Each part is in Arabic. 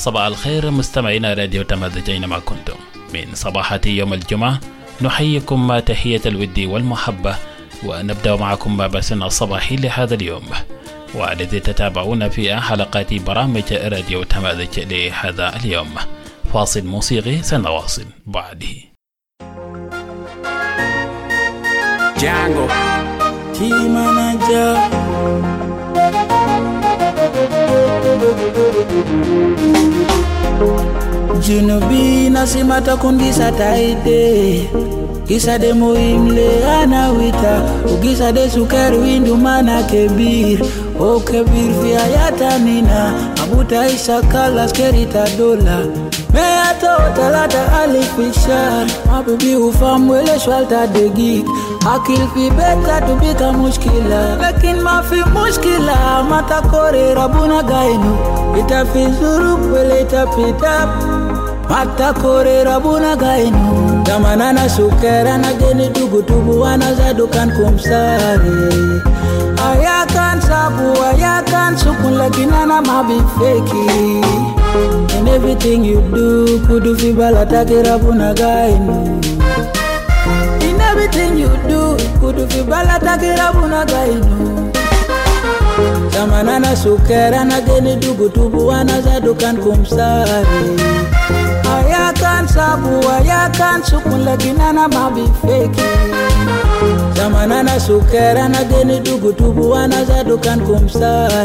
صباح الخير مستمعينا راديو تمازج أينما كنتم. من صباحة يوم الجمعة نحييكم ما تحية الود والمحبة، ونبدأ معكم ما بثنا الصباحي لهذا اليوم، والذي تتابعون فيه حلقات برامج راديو تمازج لهذا اليوم. فاصل موسيقي سنواصل بعده. Django Key Manager Junubi nasimata kundisa taide Kisa de muhimle anawita Ukisa de sukari windu mana kebir O kebir vya yata nina Abuta isa kala skerita dola Mea to talata alifishar Mabibi ufamwele shwalta de gig Akil fi beta tubika mushkila Lakin ma fi mushkila Mata kore rabuna gainu Ita fi zuruk wele ita pitap Mata kore rabuna gainu Damanana sukera na geni tugu wana zadukan kumsare Ayakan sabu ayakan sukun lakinana mabi feki In everything you do kudu fi balata rabuna gainu In everything you do kudu fi balata rabuna gainu Damanana sukera na geni tugu wana zadukan kumsare Ayakan sabu ayakan sukun lakinana mabi feki Zamanana sukera na geni tugu wana zadukan kumsari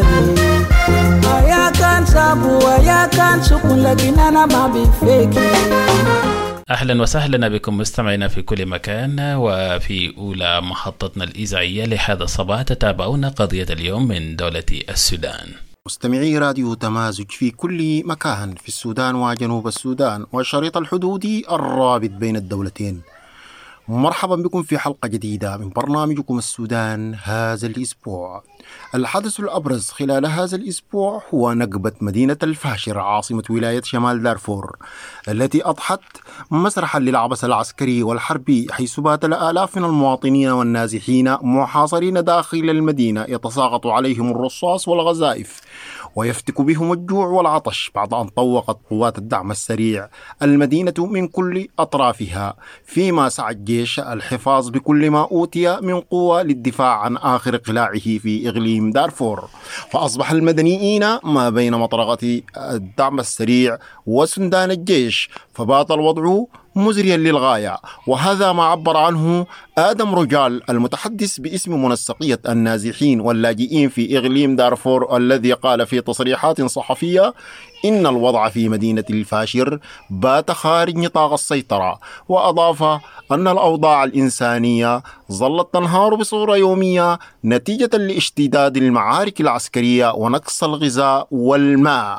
Ayakan sabu ayakan sukun lakinana mabi feki. أهلا وسهلا بكم مستمعينا في كل مكان، وفي أولى محطتنا الإذاعية لهذا الصباح تتابعون قضية اليوم من دولة السودان. مستمعي راديو تمازج في كل مكان في السودان وجنوب السودان والشريط الحدودي الرابط بين الدولتين، مرحبا بكم في حلقة جديدة من برنامجكم السودان هذا الأسبوع. الحدث الأبرز خلال هذا الأسبوع هو نقبة مدينة الفاشر عاصمة ولاية شمال دارفور، التي أضحت مسرحا للعبث العسكري والحربي، حيث بات الآلاف من المواطنين والنازحين محاصرين داخل المدينة يتساقط عليهم الرصاص والغزائف ويفتك بهم الجوع والعطش، بعد أن طوقت قوات الدعم السريع المدينة من كل أطرافها، فيما سعى الجيش الحفاظ بكل ما أوتي من قوة للدفاع عن آخر قلاعه في إقليم دارفور. فأصبح المدنيين ما بين مطرقة الدعم السريع وسندان الجيش، فبات الوضع مزريا للغاية، وهذا ما عبر عنه آدم رجال المتحدث باسم منسقية النازحين واللاجئين في إقليم دارفور، الذي قال في تصريحات صحفية إن الوضع في مدينة الفاشر بات خارج نطاق السيطرة، وأضاف أن الأوضاع الإنسانية ظلت تنهار بصورة يومية نتيجة لاشتداد المعارك العسكرية ونقص الغذاء والماء.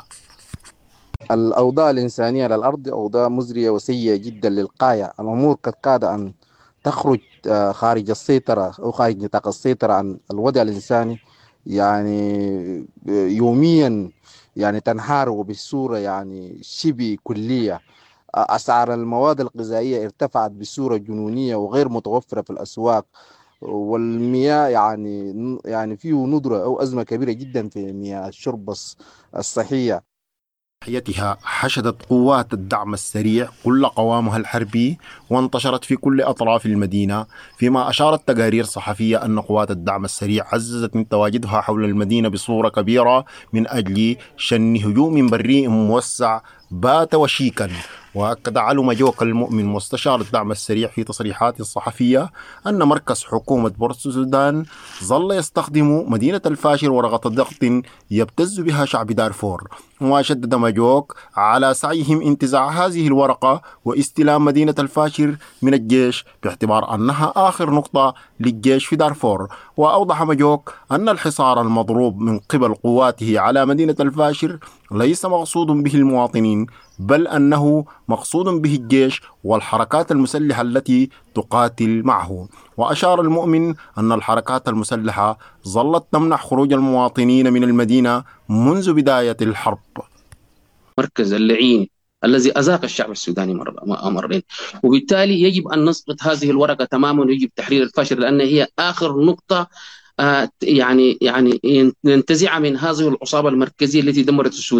الأوضاع الإنسانية على الأرض أوضاع مزرية وسيئة جدا للغاية. الأمور قد كاد أن تخرج خارج السيطرة أو خارج نطاق السيطرة عن الوضع الإنساني، يعني يوميا يعني تنهار وبصورة يعني شبه كلية. أسعار المواد الغذائية ارتفعت بصورة جنونية وغير متوفرة في الأسواق، والمياه يعني فيه ندرة أو أزمة كبيرة جدا في مياه الشرب الصحية. حياتها حشدت قوات الدعم السريع كل قوامها الحربي وانتشرت في كل أطراف المدينة، فيما أشارت تقارير صحفية أن قوات الدعم السريع عززت من تواجدها حول المدينة بصورة كبيرة من أجل شن هجوم بري موسع بات وشيكا. وأكد علو مجوك المؤمن مستشار الدعم السريع في تصريحات صحفية أن مركز حكومة بورت السودان ظل يستخدم مدينة الفاشر ورقة ضغط يبتز بها شعب دارفور، وشدد مجوك على سعيهم انتزاع هذه الورقة واستلام مدينة الفاشر من الجيش باعتبار أنها آخر نقطة للجيش في دارفور. وأوضح مجوك أن الحصار المضروب من قبل قواته على مدينة الفاشر ليس مقصود به المواطنين، بل أنه مقصود به الجيش والحركات المسلحة التي تقاتل معه. وأشار المؤمن أن الحركات المسلحة ظلت تمنع خروج المواطنين من المدينة منذ بداية الحرب. مركز اللعين الذي أذاق الشعب السوداني مرين، وبالتالي يجب أن نسقط هذه الورقة تماما، ويجب تحرير الفاشر، لأن هي آخر نقطة يعني ننتزع من هذه العصابة المركزية التي دمرت السودان.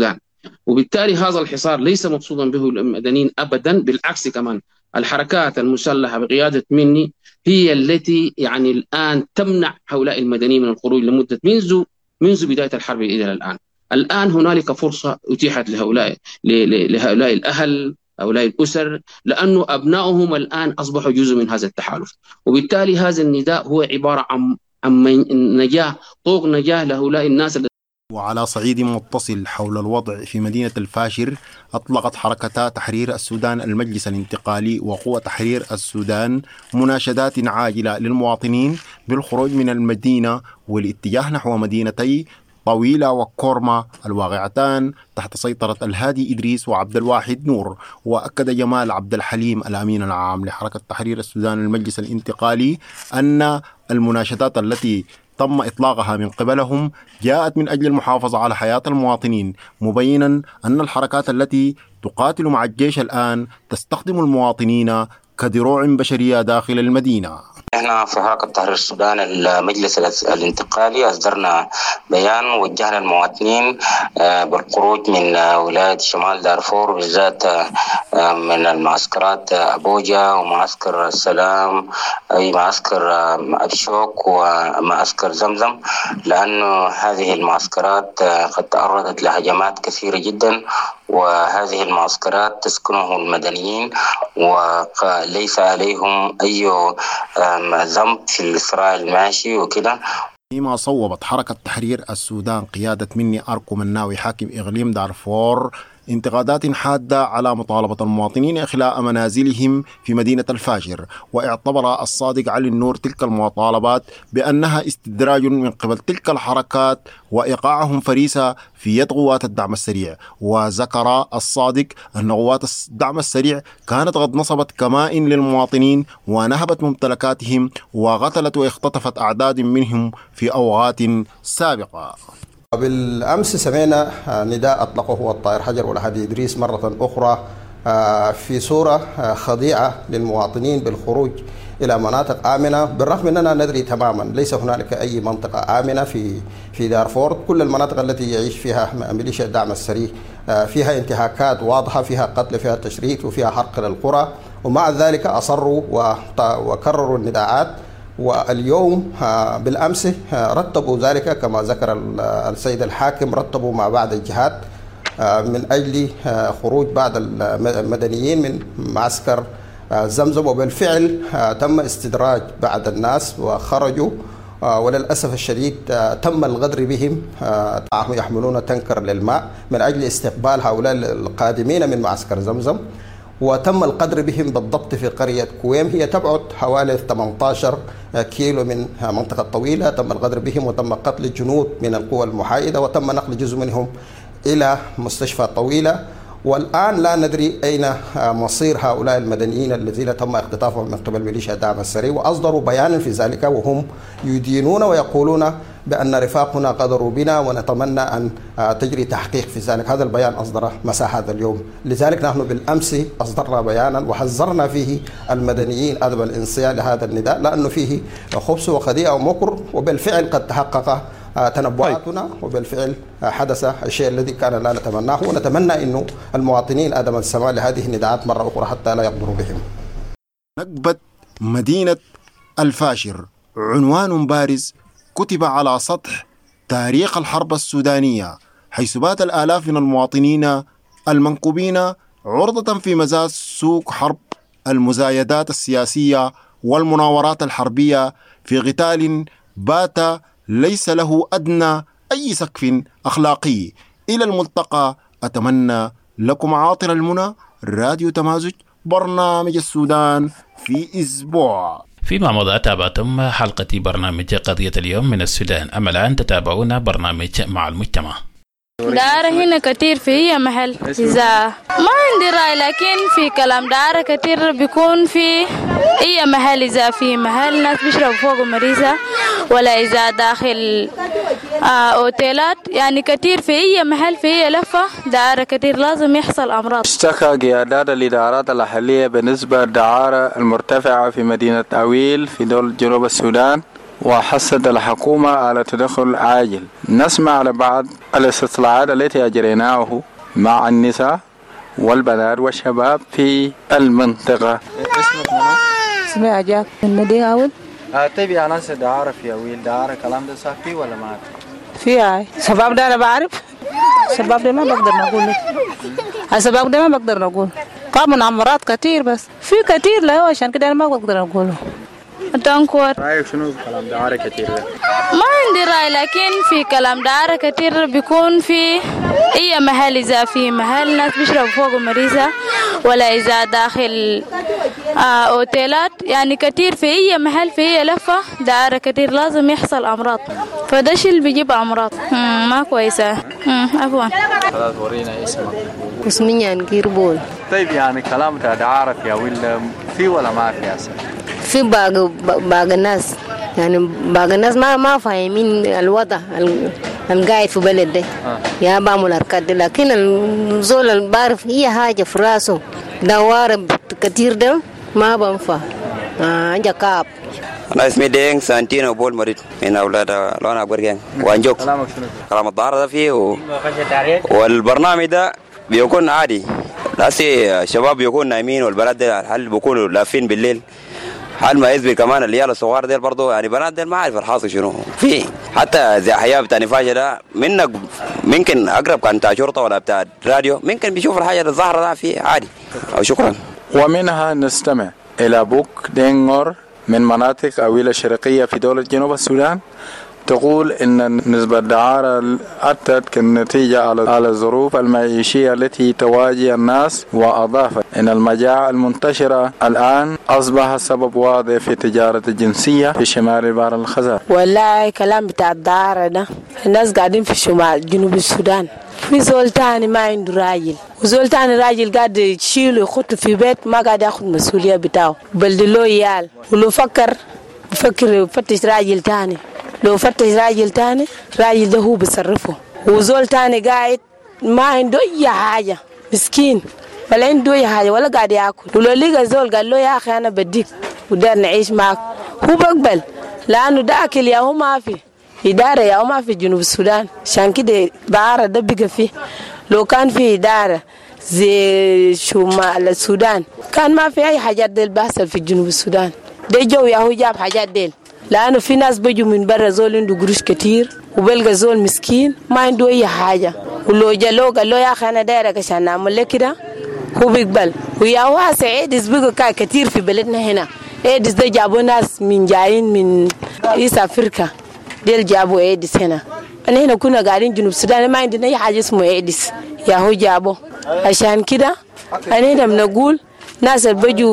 وبالتالي هذا الحصار ليس مقصودا به المدنيين أبدا، بالعكس كمان الحركات المسلحة بقيادة مني هي التي يعني الآن تمنع هؤلاء المدنيين من الخروج لمدة منذ بداية الحرب إلى الآن. الآن هنالك فرصة أتيحت لهؤلاء الأهل، هؤلاء الأسر، لأن أبنائهم الآن أصبحوا جزء من هذا التحالف، وبالتالي هذا النداء هو عبارة عن نجاة، طوق نجاة لهؤلاء الناس. وعلى صعيد متصل حول الوضع في مدينة الفاشر، أطلقت حركتا تحرير السودان المجلس الانتقالي وقوى تحرير السودان مناشدات عاجلة للمواطنين بالخروج من المدينة والاتجاه نحو مدينتي طويلة وكورما الواقعتان تحت سيطرة الهادي إدريس وعبد الواحد نور. وأكد جمال عبد الحليم الأمين العام لحركة تحرير السودان المجلس الانتقالي أن المناشدات التي تم إطلاقها من قبلهم جاءت من أجل المحافظة على حياة المواطنين، مبينا أن الحركات التي تقاتل مع الجيش الآن تستخدم المواطنين كدروع بشرية داخل المدينة. احنا في حركة تحرير السودان المجلس الانتقالي أصدرنا بيان وجهنا المواطنين بالخروج من ولاية شمال دارفور، بالذات من المعسكرات أبوجا ومعسكر السلام، أي معسكر أبشوك ومعسكر زمزم، لأن هذه المعسكرات قد تعرضت لهجمات كثيرة جدا، وهذه المعسكرات تسكنه المدنيين وليس عليهم أي ذنب في الصراع الماشي وكده. فيما صوبت حركة تحرير السودان قيادة مني أركو مناوي حاكم إقليم دارفور انتقادات حادة على مطالبة المواطنين إخلاء منازلهم في مدينة الفاشر، واعتبر الصادق علي النور تلك المطالبات بأنها استدراج من قبل تلك الحركات وإيقاعهم فريسة في يد قوات الدعم السريع. وذكر الصادق أن قوات الدعم السريع كانت قد نصبت كمائن للمواطنين ونهبت ممتلكاتهم وقتلت واختطفت أعداد منهم في أوقات سابقة. بالأمس سمعنا نداء أطلقه الطائر حجر والهادي إدريس مرة أخرى في صورة خضيعة للمواطنين بالخروج إلى مناطق آمنة، بالرغم أننا ندري تماما ليس هنالك أي منطقة آمنة في دارفور. كل المناطق التي يعيش فيها ميليشيا الدعم السريع فيها انتهاكات واضحة، فيها قتل، فيها تشريد، وفيها حرق للقرى، ومع ذلك أصروا وكرروا النداءات. واليوم بالأمس رتبوا ذلك كما ذكر السيد الحاكم، رتبوا مع بعض الجهات من أجل خروج بعض المدنيين من معسكر زمزم، وبالفعل تم استدراج بعض الناس وخرجوا، وللأسف الشديد تم الغدر بهم، يحملون تنكر للماء من أجل استقبال هؤلاء القادمين من معسكر زمزم، وتم القدر بهم بالضبط في قرية كويم، هي تبعد حوالي 18 كيلو من منطقة طويلة. تم الغدر بهم وتم قتل الجنود من القوى المحايدة، وتم نقل جزء منهم إلى مستشفى طويلة. والآن لا ندري أين مصير هؤلاء المدنيين الذين تم اختطافهم من قبل ميليشيا الدعم السريع، وأصدروا بيانا في ذلك وهم يدينون ويقولون بأن رفاقنا غدروا بنا ونتمنى أن تجري تحقيق في ذلك. هذا البيان أصدره مساء هذا اليوم. لذلك نحن بالأمس أصدرنا بيانا وحذرنا فيه المدنيين أدب الانصياع لهذا النداء، لأنه فيه خبث وخديعة ومكر، وبالفعل قد تحقق تنبؤاتنا، وبالفعل حدث الشيء الذي كان لا نتمناه، ونتمنى أنه المواطنين أدم السماع لهذه النداءات مرة أخرى حتى لا يقدروا بهم. نكبة مدينة الفاشر عنوان بارز كتب على سطح تاريخ الحرب السودانية، حيث بات الآلاف من المواطنين المنكوبين عرضة في مزاج سوق حرب المزايدات السياسية والمناورات الحربية في قتال بات ليس له أدنى أي سقف أخلاقي. إلى الملتقى، أتمنى لكم عاطر المنى. راديو تمازج، برنامج السودان في أسبوع. فيما مضى تابعتم حلقة برنامج قضية اليوم من السودان. أما الآن تتابعون برنامج مع المجتمع. دارة هنا كتير في أي محل، إذا ما عندي رأي، لكن في كلام دارة كتير بيكون في أي محل، إذا في محل ناس بيشربوا فوق مريسة، ولا إذا داخل أوتيلات، يعني كتير في أي محل في أي لفة دارة كتير لازم يحصل أمراض. اشتكى قيادات الإدارات الأهلية بالنسبة للدعارة المرتفعة في مدينة أويل في دولة جنوب السودان، وحثت الحكومة على تدخل عاجل. نسمع على بعض الاستطلاعات التي أجريناه مع النساء والبنات والشباب في المنطقة. اسمك منو؟ اسمي عجاك من مدينة أول. طيب يا ناس دعارة في أويل دعارة كلام ده صح فيه ولا ما في؟ هاي سباب ده أنا بعرف، سباب ده ما بقدر نقول لك، السباب ده ما بقدر نقول، قاموا عمرات كتير بس في كتير له عشان كده أنا ما بقدر أقوله. تنكور رأيك شنو كلام دعارة كتير ده؟ ما عندي رأي، لكن في كلام دعارة كتير بيكون في أي محل، إذا في محل ناس بيشربوا فوق مريسة ولا إذا داخل أوتيلات، يعني كتير في أي محل في أي لفة دعارة كتير لازم يحصل أمراض، فده شيء اللي بيجيب أمراض ما كويسة. عفوا. خلاص ورينا اسمك. اسمي يعني كيربول. طيب يعني كلام دعارة في أويل في ولا ما في أصلا؟ في باقي الناس، يعني باقي الناس ما فاهمين الوضع القاعد في بلد ده يا بعمل حركات دي، لكن الزول اللي بعرف هي حاجة في راسه دوار كتير ده ما بنفع. عنده كاب. أنا اسمي دينغ سانتينو بول مريد من أولاد لونا برجان وانجوك. كلام الدعارة ده فيه والبرنامج ده بيكون عادي، ناسي الشباب بيكون نايمين والبنات ده الحل بيكونوا لافين بالليل، حال ما يثبت كمان العيال الصغار ديل برضه، يعني بنات ديل ما عارف الحاصل شنو في، حتى زي حياه بتاع نفاشه ده منك ممكن اقرب كان بتاع شرطه ولا بتاع راديو ممكن بيشوف الحاجه الظاهره ده فيه عادي. او شكرا. ومنها نستمع الى بوك دينغور من مناطق أويل الشرقيه في دوله جنوب السودان، تقول إن نسبة الدعارة أتت كنتيجة على الظروف المعيشية التي تواجه الناس، وأضافت إن المجاعة المنتشرة الآن أصبح سبب واضح في تجارة الجنسية في شمال البحر الخزر. والله كلام بتاع الدعارة ده الناس قاعدين في شمال جنوب السودان، في زول تاني ما عنده راجل، وزول تاني راجل قاعد يشيله يخطه في بيت ما قاعد ياخد مسؤولية بتاعه، بلد له عيال، ولو بفكر يفتش راجل تاني، لو فتش راجل تاني راجل ده هو بيصرفه، وزول تاني قاعد ما عنده أي حاجة مسكين ولا عنده أي حاجة ولا قاعد يأكل، ولو لقى زول قال له يا أخي أنا بديك ودار نعيش معك هو بقبل، لأنه ده أكل يا هو ما في إدارة يا هو ما في جنوب السودان، عشان كده دعارة ده بقى فيه. لو كان في إدارة زي شمال السودان كان ما في أي حاجات ديل بحصل في جنوب السودان، ده جو يا هو جاب حاجات ديل، لأنه في ناس بيجوا من برا زول عنده قروش كتير وبلقى زول مسكين ما عنده أي حاجة، ولو جلو قال له يا أخي أنا دايرك عشان نعمل لك كده هو بيقبل. ويا واسع إيدس بقى كتير في بلدنا هنا، إيدس ده جابوا ناس من جايين من إيس أفريقيا ديل جابوا إيدس هنا، أنا هنا كنا قاعدين جنوب السودان ما عندنا أي حاجة اسمه إيدس يا هو جابوا، عشان كده أنا هنا بنقول ناس اللي بيجوا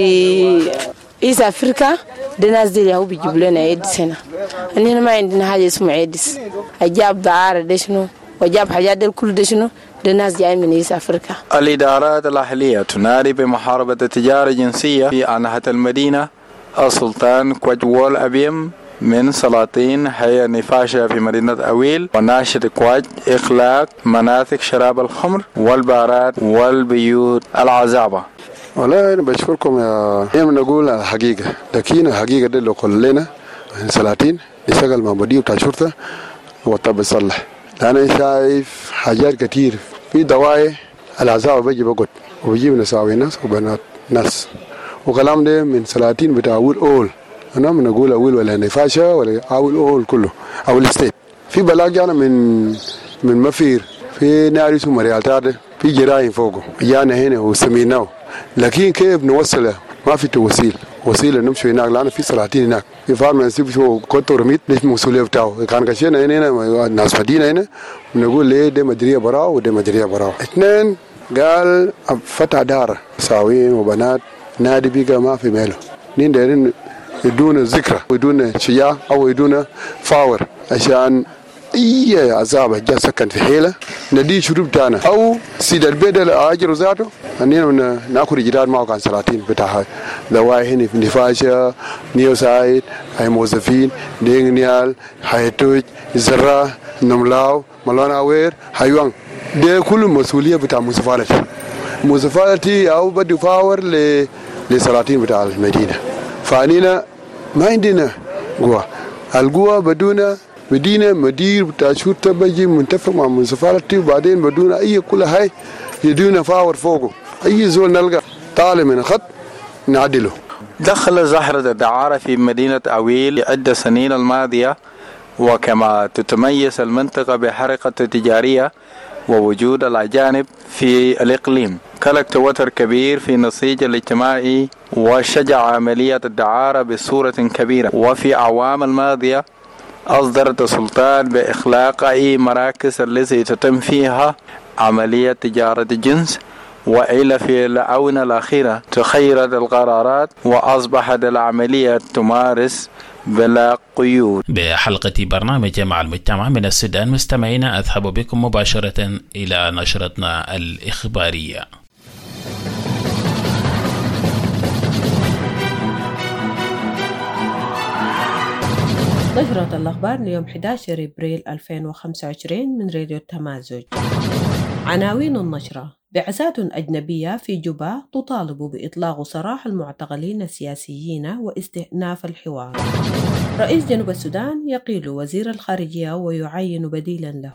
في إيس أفريقيا ده ناس دي ياهو بيجيب لنا إيدس هنا، أننا ما عندنا حاجة اسمه إيدس، أجاب دعارة ده شنو وجاب حاجات دي كل ده شنو، ده ناس جاي من إيس أفريقيا. الإدارات الأهلية تنادي بمحاربة التجارة الجنسية في أنحة المدينة. السلطان كوجوول أبيم من سلاطين هيئة نفاشة في مدينة أويل وناشر كواج إغلاق مناطق شراب الخمر والبارات والبيوت العزابة. والله أنا بشكركم يا من نقول الحقيقة، لكن الحقيقة دي لو كلنا سلاطين نشتغل مع مدير بتاع الشرطة وطب يصلح، لأن شايف حاجات كتير في دواعي العزابة بيجي بقعد وبيجيب نساوي ناس وبنات ناس وكلام ده من سلاطين بتاع أول أول، أنا من نقول أول ولا نفاشة ولا أول أول كله أول ستيت. في بلاغ جانا من مفير في ناري سومريال تاده في جراين فوقه جانا هنا وسميناه، لكن كيف نوصله؟ ما في توصيل، وسيله نمشي هناك لأن في سلاطين هناك في فارماسي شو كنت رميت ليش مسؤولية بتاعه كان كشينا هنا ناس فدينا هنا بنقول ليه ده مديرية براو وده مديرية براو. اثنين قال فتح دار ساوين وبنات نادي بقى ما في ماله، نين دارين يدون ذكرى ويدون شجاع أو يدون فاور عشان أي عذاب جا سكن في حيلة ندي شروب تانا أو سيد البيت الأجر ذاته أننا نأكل جدار ما كان سلاطين بتاعها دواء هنا في نفاشة نيو سايد هاي موظفين دينيال هاي توج زرع نملاو ملونا وير هايوان ده كل مسؤولية بتاع مصفالتي أو بدو فاور لسلاطين بتاع المدينة، فأنينا ما عندنا قوة، القوة بدون مدينة مدير بتاع شرطة بيجي منتفق مع من سفارتي وبعدين بدون أي كل هاي يدونا فاور فوقه أي زول نلقى طالع من خط نعدله. دخل ظاهرة الدعارة في مدينة أويل عدة سنين الماضية، وكما تتميز المنطقة بحركة تجارية ووجود الأجانب في الإقليم خلق توتر كبير في النسيج الاجتماعي وشجع عملية الدعارة بصورة كبيرة. وفي أعوام الماضية أصدرت السلطات بإخلاق أي مراكز التي تتم فيها عملية تجارة الجنس، وإلى في الآونة الأخيرة تغيرت القرارات وأصبحت العملية تمارس بلا قيود. بحلقة برنامج مع المجتمع من السودان مستمعينا أذهب بكم مباشرة إلى نشرتنا الإخبارية. نشرة الأخبار ليوم 11 أبريل 2025 من راديو التمازج. عناوين النشرة: بعثات أجنبية في جوبا تطالب بإطلاق سراح المعتقلين السياسيين واستئناف الحوار. رئيس جنوب السودان يقيل وزير الخارجية ويعين بديلا له.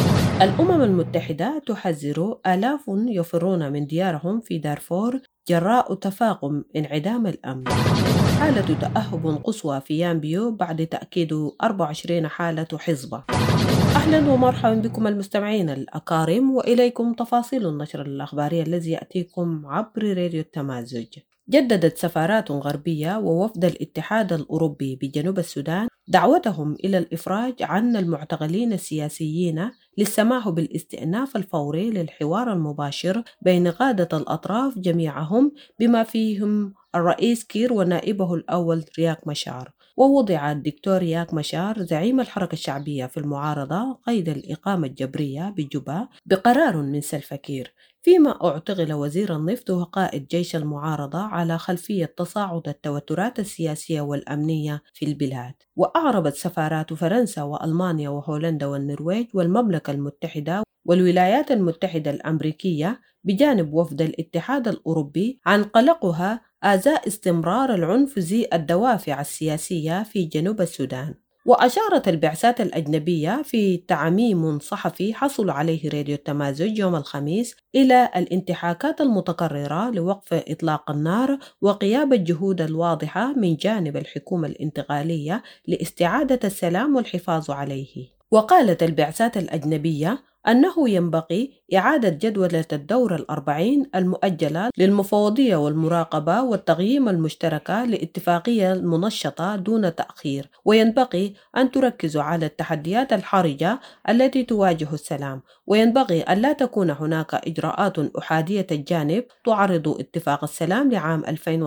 الأمم المتحدة تحذر آلاف يفرون من ديارهم في دارفور جراء تفاقم انعدام الأمن. حالة تأهب قصوى في يامبيو بعد تأكيد 24 حالة حصبة. أهلا ومرحبا بكم المستمعين الأكارم، وإليكم تفاصيل النشر الأخباري الذي يأتيكم عبر راديو التمازج. جددت سفارات غربية ووفد الاتحاد الأوروبي بجنوب السودان دعوتهم إلى الإفراج عن المعتقلين السياسيين للسماح بالاستئناف الفوري للحوار المباشر بين قادة الأطراف جميعهم بما فيهم الرئيس كير ونائبه الأول رياك مشار. ووضع الدكتور رياك مشار زعيم الحركة الشعبية في المعارضة قيد الإقامة الجبرية بجوبا بقرار من سلفا كير، فيما اعتقل وزير النفط وقائد جيش المعارضة على خلفية تصاعد التوترات السياسية والأمنية في البلاد. وأعربت سفارات فرنسا وألمانيا وهولندا والنرويج والمملكة المتحدة والولايات المتحدة الأمريكية بجانب وفد الاتحاد الأوروبي عن قلقها آزاء استمرار العنف ذي الدوافع السياسية في جنوب السودان. وأشارت البعثات الأجنبية في تعميم صحفي حصل عليه راديو التمازج يوم الخميس إلى الانتهاكات المتكررة لوقف إطلاق النار وغياب الجهود الواضحة من جانب الحكومة الانتقالية لاستعادة السلام والحفاظ عليه. وقالت البعثات الأجنبية أنه ينبغي إعادة جدولة الدورة 40 المؤجلة للمفوضية والمراقبة والتقييم المشتركة لاتفاقية المنشطة دون تأخير، وينبغي أن تركزوا على التحديات الحرجة التي تواجه السلام، وينبغي أن لا تكون هناك إجراءات أحادية الجانب تعرض اتفاق السلام لعام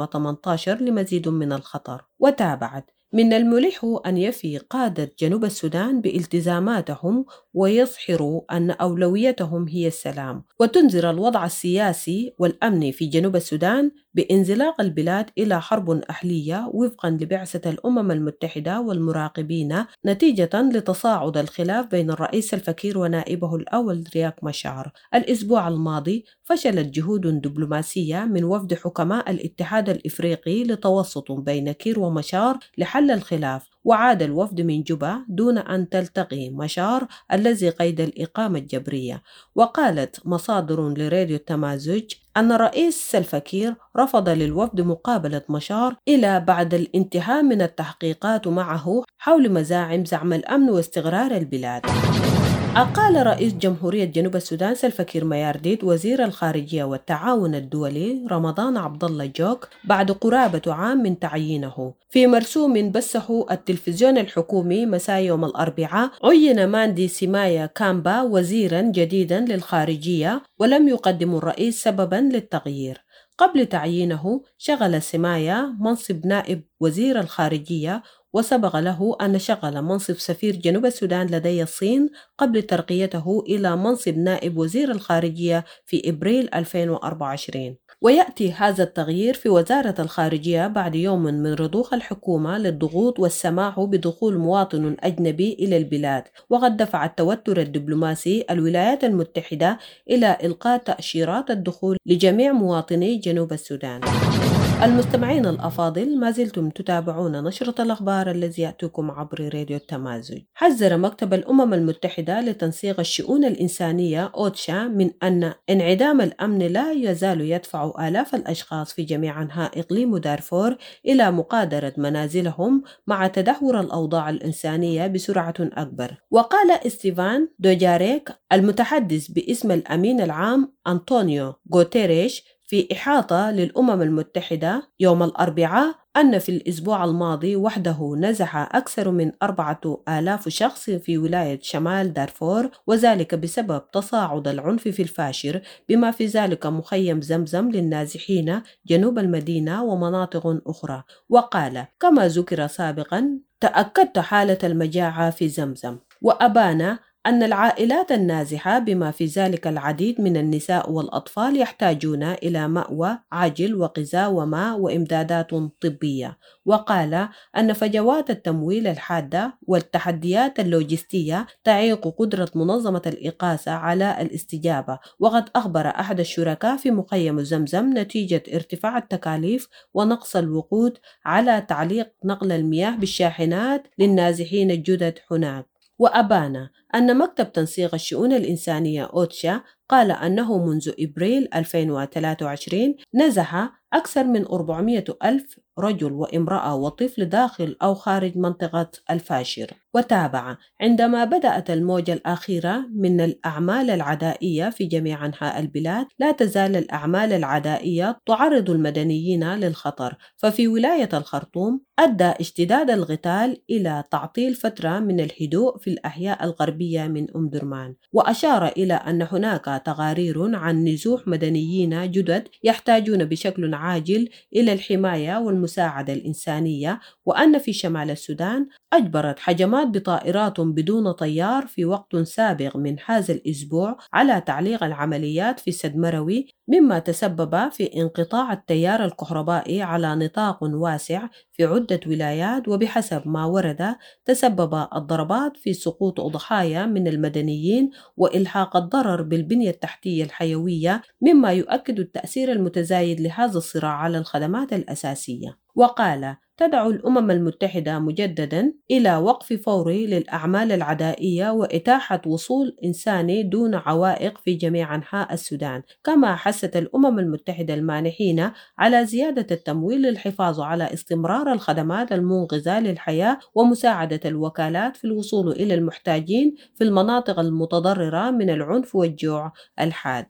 2018 لمزيد من الخطر. وتابعت: من الملح أن يفي قادة جنوب السودان بالتزاماتهم ويظهروا أن أولويتهم هي السلام، وتنذر الوضع السياسي والأمني في جنوب السودان بانزلاق البلاد إلى حرب أهلية وفقا لبعثة الأمم المتحدة والمراقبين نتيجة لتصاعد الخلاف بين الرئيس سلفا كير ونائبه الأول رياك مشار. الأسبوع الماضي فشلت جهود دبلوماسية من وفد حكماء الاتحاد الإفريقي لتوسط بين كير ومشار لحل الخلاف، وعاد الوفد من جوبا دون أن تلتقي مشار الذي قيد الإقامة الجبرية. وقالت مصادر لراديو التمازج أن الرئيس سلفا كير رفض للوفد مقابلة مشار إلى بعد الانتهاء من التحقيقات معه حول مزاعم زعم الأمن واستقرار البلاد. أقال رئيس جمهورية جنوب السودان سلفا كير ميارديت وزير الخارجية والتعاون الدولي رمضان عبد الله جوك بعد قرابة عام من تعيينه. في مرسوم بثه التلفزيون الحكومي مساء يوم الأربعاء، عين ماندي سيمايا كامبا وزيرا جديدا للخارجية، ولم يقدم الرئيس سببا للتغيير. قبل تعيينه شغل سيمايا منصب نائب وزير الخارجية، وسبق له أن شغل منصب سفير جنوب السودان لدي الصين قبل ترقيته إلى منصب نائب وزير الخارجية في إبريل 2024. ويأتي هذا التغيير في وزارة الخارجية بعد يوم من رضوخ الحكومة للضغوط والسماح بدخول مواطن أجنبي إلى البلاد، وقد دفع التوتر الدبلوماسي الولايات المتحدة إلى إلقاء تأشيرات الدخول لجميع مواطني جنوب السودان. المستمعين الأفاضل، ما زلتم تتابعون نشرة الأخبار الذي يأتيكم عبر راديو التمازج. حذر مكتب الأمم المتحدة لتنسيق الشؤون الإنسانية أوتشا من أن انعدام الأمن لا يزال يدفع آلاف الأشخاص في جميع أنحاء إقليم دارفور إلى مغادرة منازلهم مع تدهور الأوضاع الإنسانية بسرعة أكبر. وقال ستيفان دوجاريك المتحدث باسم الأمين العام أنطونيو غوتيريش في إحاطة للأمم المتحدة يوم الأربعاء أن في الأسبوع الماضي وحده نزح أكثر من 4000 شخص في ولاية شمال دارفور، وذلك بسبب تصاعد العنف في الفاشر، بما في ذلك مخيم زمزم للنازحين جنوب المدينة ومناطق أخرى. وقال كما ذكر سابقا تأكدت حالة المجاعة في زمزم، وأبان أن العائلات النازحة بما في ذلك العديد من النساء والأطفال يحتاجون إلى مأوى عاجل وغذاء وماء وإمدادات طبية. وقال أن فجوات التمويل الحادة والتحديات اللوجستية تعيق قدرة منظمة الإغاثة على الاستجابة. وقد أخبر أحد الشركاء في مخيم زمزم نتيجة ارتفاع التكاليف ونقص الوقود على تعليق نقل المياه بالشاحنات للنازحين الجدد هناك. وأبان أن مكتب تنسيق الشؤون الإنسانية أوتشا قال أنه منذ إبريل 2023 نزح أكثر من 400,000 رجل وامرأة وطفل داخل أو خارج منطقة الفاشر. وتابع عندما بدأت الموجة الأخيرة من الأعمال العدائية في جميع أنحاء البلاد، لا تزال الأعمال العدائية تعرض المدنيين للخطر. ففي ولاية الخرطوم أدى اشتداد القتال إلى تعطيل فترة من الهدوء في الأحياء الغربية من درمان. وأشار إلى أن هناك تقارير عن نزوح مدنيين جدد يحتاجون بشكل عاجل إلى الحماية والمساعدة الإنسانية، وأن في شمال السودان أجبرت هجمات بطائرات بدون طيار في وقت سابق من هذا الأسبوع على تعليق العمليات في سدمروي، مما تسبب في انقطاع التيار الكهربائي على نطاق واسع في عدة ولايات. وبحسب ما ورد تسبب الضربات في سقوط ضحايا من المدنيين وإلحاق الضرر بالبنية التحتية الحيوية، مما يؤكد التأثير المتزايد لهذا الصراع على الخدمات الأساسية. وقال تدعو الأمم المتحدة مجددا إلى وقف فوري للأعمال العدائية وإتاحة وصول إنساني دون عوائق في جميع أنحاء السودان. كما حثت الأمم المتحدة المانحين على زيادة التمويل للحفاظ على استمرار الخدمات المنقذة للحياة ومساعدة الوكالات في الوصول إلى المحتاجين في المناطق المتضررة من العنف والجوع الحاد.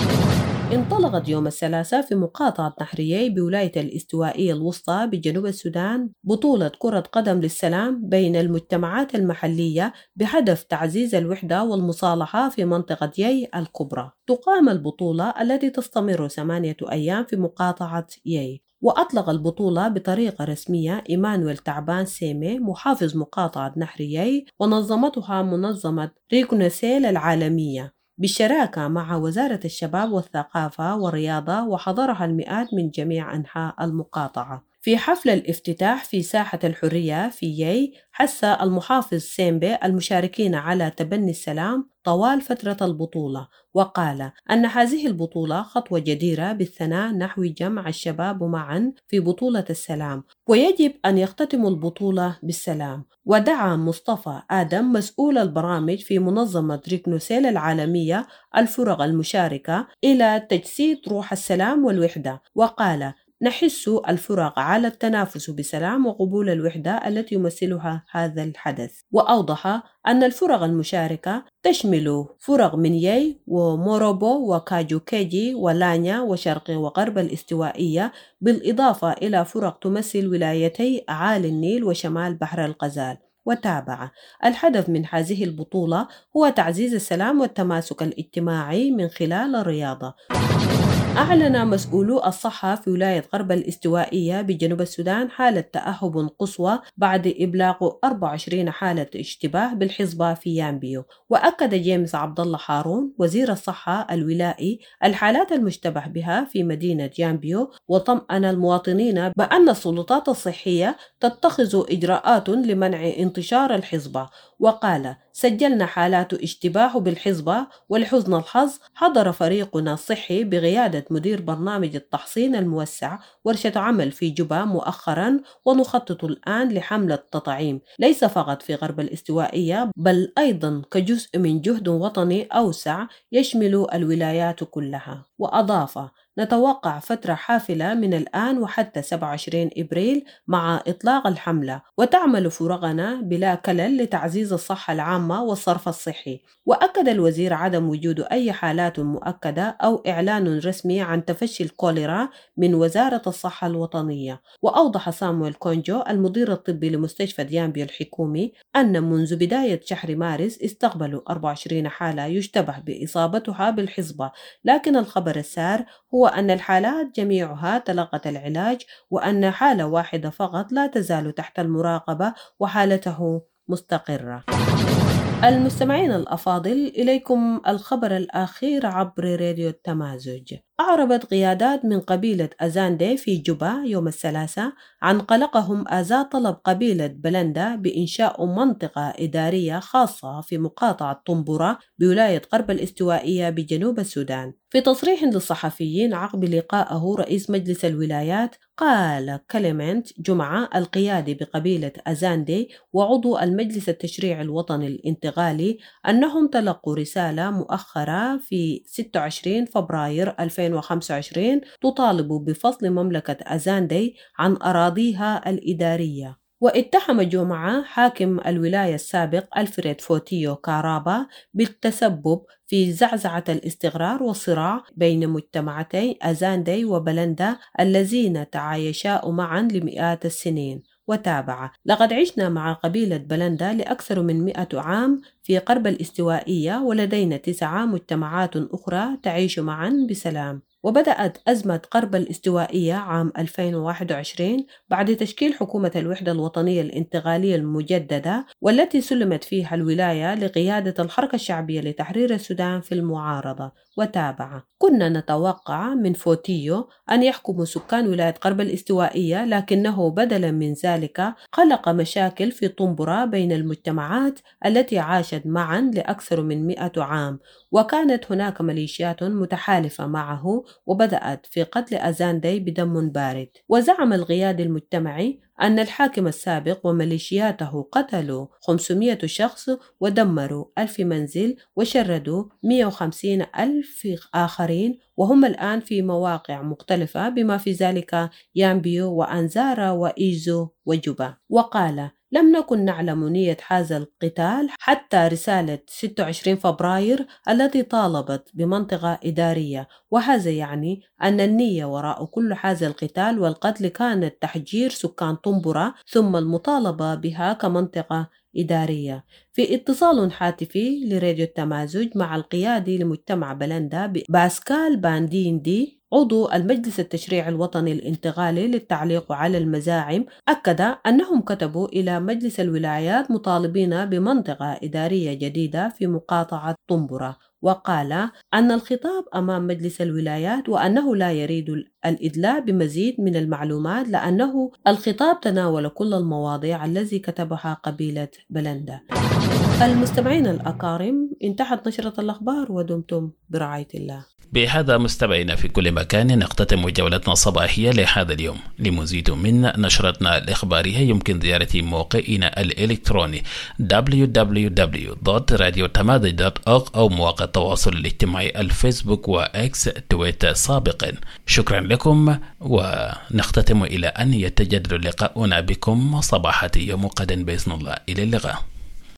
انطلقت يوم الثلاثاء في مقاطعة نحريي بولاية الاستوائية الوسطى بجنوب السودان بطولة كرة قدم للسلام بين المجتمعات المحلية بهدف تعزيز الوحدة والمصالحة في منطقة يي الكبرى. تقام البطولة التي تستمر 8 أيام في مقاطعة يي. وأطلق البطولة بطريقة رسمية إيمانويل تعبان سيمي محافظ مقاطعة نحريي، ونظمتها منظمة ريكونسيل العالمية بالشراكة مع وزارة الشباب والثقافة والرياضة، وحضرها المئات من جميع أنحاء المقاطعة. في حفل الافتتاح في ساحة الحرية في يي، حث المحافظ سيمبي المشاركين على تبني السلام طوال فترة البطولة، وقال أن هذه البطولة خطوة جديرة بالثناء نحو جمع الشباب معا في بطولة السلام، ويجب أن يختتم البطولة بالسلام. ودعا مصطفى آدم مسؤول البرامج في منظمة ريكونسيل العالمية الفرق المشاركة إلى تجسيد روح السلام والوحدة، وقال نحث الفرق على التنافس بسلام وقبول الوحدة التي يمثلها هذا الحدث. وأوضح أن الفرق المشاركة تشمل فرق من يي وموروبو وكاجو كيجي ولانيا وشرق وغرب الاستوائية، بالإضافة إلى فرق تمثل ولايتي أعالي النيل وشمال بحر الغزال. وتابع الهدف من هذه البطولة هو تعزيز السلام والتماسك الاجتماعي من خلال الرياضة. أعلن مسؤولو الصحة في ولاية غرب الاستوائية بجنوب السودان حالة تأهب قصوى بعد إبلاغ 24 حالة اشتباه بالحصبة في يامبيو. وأكد جيمس عبد الله هارون وزير الصحة الولائي الحالات المشتبه بها في مدينة يامبيو، وطمأن المواطنين بأن السلطات الصحية تتخذ إجراءات لمنع انتشار الحصبة. وقال سجلنا حالات اشتباه بالحصبة، ولحسن الحظ حضر فريقنا الصحي بقيادة عقدت مدير برنامج التحصين الموسع ورشة عمل في جوبا مؤخرا، ونخطط الآن لحملة تطعيم ليس فقط في غرب الاستوائية بل أيضا كجزء من جهد وطني أوسع يشمل الولايات كلها. وأضاف: نتوقع فترة حافلة من الآن وحتى 27 إبريل مع إطلاق الحملة، وتعمل فرغنا بلا كلل لتعزيز الصحة العامة والصرف الصحي. وأكد الوزير عدم وجود أي حالات مؤكدة أو إعلان رسمي عن تفشي الكوليرا من وزارة الصحة الوطنية. وأوضح سامويل كونجو المدير الطبي لمستشفى ديامبيو الحكومي أن منذ بداية شهر مارس استقبلوا 24 حالة يشتبه بإصابتها بالحصبة، لكن الخبر السار هو أن الحالات جميعها تلقت العلاج، وأن حالة واحدة فقط لا تزال تحت المراقبة وحالته مستقرة. المستمعين الأفاضل، إليكم الخبر الأخير عبر راديو التمازج. أعربت قيادات من قبيلة أزاندي في جوبا يوم الثلاثاء عن قلقهم آزاء طلب قبيلة بلندا بإنشاء منطقة إدارية خاصة في مقاطعة طنبورة بولاية غرب الاستوائية بجنوب السودان. في تصريح للصحفيين عقب لقائه رئيس مجلس الولايات، قال كليمنت جمعة القيادي بقبيلة أزاندي وعضو المجلس التشريعي الوطني الانتقالي أنهم تلقوا رسالة مؤخرة في 26 فبراير 2025 تطالب بفصل مملكة أزاندي عن أراضيها الإدارية. واتهم جمعة حاكم الولاية السابق ألفريد فوتيو كارابا بالتسبب في زعزعة الاستقرار والصراع بين مجتمعتي أزاندي وبلندا اللذين تعايشا معا لمئات السنين. وتابع: لقد عشنا مع قبيلة بلندا لأكثر من 100 عام في قرب الاستوائية، ولدينا 9 مجتمعات أخرى تعيش معا بسلام. وبدأت أزمة قرب الاستوائية عام 2021 بعد تشكيل حكومة الوحدة الوطنية الانتقالية المجددة، والتي سلمت فيها الولاية لقيادة الحركة الشعبية لتحرير السودان في المعارضة. وتابع: كنا نتوقع من فوتيو أن يحكم سكان ولاية قرب الاستوائية، لكنه بدلا من ذلك خلق مشاكل في طنبورة بين المجتمعات التي عاشت معا لأكثر من 100 عام، وكانت هناك ميليشيات متحالفة معه وبدأت في قتل أزاندي بدم بارد. وزعم القيادي المجتمعي أن الحاكم السابق وميليشياته قتلوا 500 شخص ودمروا 1000 منزل وشردوا 150,000 آخرين، وهم الآن في مواقع مختلفة بما في ذلك يامبيو وأنزارا وإيزو وجوبا. وقال: لم نكن نعلم نية هذا القتال حتى رسالة 26 فبراير التي طالبت بمنطقة إدارية، وهذا يعني أن النية وراء كل هذا القتال والقتل كانت تحجير سكان طنبورة ثم المطالبة بها كمنطقة إدارية. في اتصال هاتفي لراديو التمازج مع القيادي لمجتمع بلندا باسكال بانديندي عضو المجلس التشريعي الوطني الانتقالي للتعليق على المزاعم، أكد أنهم كتبوا إلى مجلس الولايات مطالبين بمنطقة إدارية جديدة في مقاطعة طنبورة. وقال أن الخطاب أمام مجلس الولايات وأنه لا يريد الإدلاء بمزيد من المعلومات لأنه الخطاب تناول كل المواضيع التي كتبها قبيلة بلندا. المستمعين الأكارم، انتهت نشرة الأخبار ودمتم برعاية الله. بهذا مستمعينا في كل مكان نختتم جولتنا الصباحية لهذا اليوم. لمزيد من نشرتنا الإخبارية يمكن زيارة موقعنا الإلكتروني www.radiotamazig.org أو مواقع التواصل الاجتماعي الفيسبوك وإكس تويتر سابقا. شكرا لكم، ونختتم إلى أن يتجدد لقاؤنا بكم صباحة يوم غد بإذن الله. إلى اللقاء.